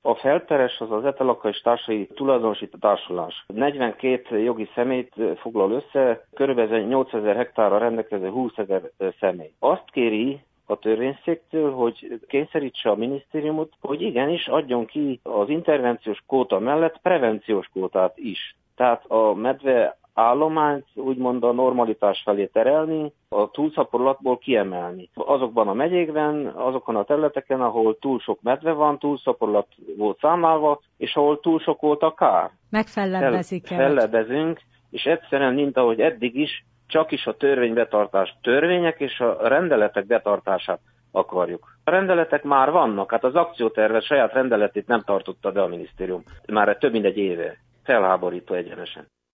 A felperes az az Etelaka és társai tulajdonosító társulás. 42 jogi személyt foglal össze, körülbelül 8000 hektárra rendelkező 20 000 személy. Azt kéri a törvényszéktől, hogy kényszerítse a minisztériumot, hogy igenis adjon ki az intervenciós kvóta mellett prevenciós kvótát is. Tehát a medve állományt úgymond a normalitás felé terelni, a túlszaporulatból kiemelni. Azokban a megyékben, azokon a területeken, ahol túl sok medve van, túlszaporulat volt számálva, és ahol túl sok volt a kár. Megfellebbezik el. Fellebbezünk, és egyszerűen, mint ahogy eddig is, csak is a törvénybetartás, törvények és a rendeletek betartását akarjuk. A rendeletek már vannak, hát az akcióterve saját rendeletét nem tartotta be a minisztérium. Már több mint egy éve. Felháborító egyenesen.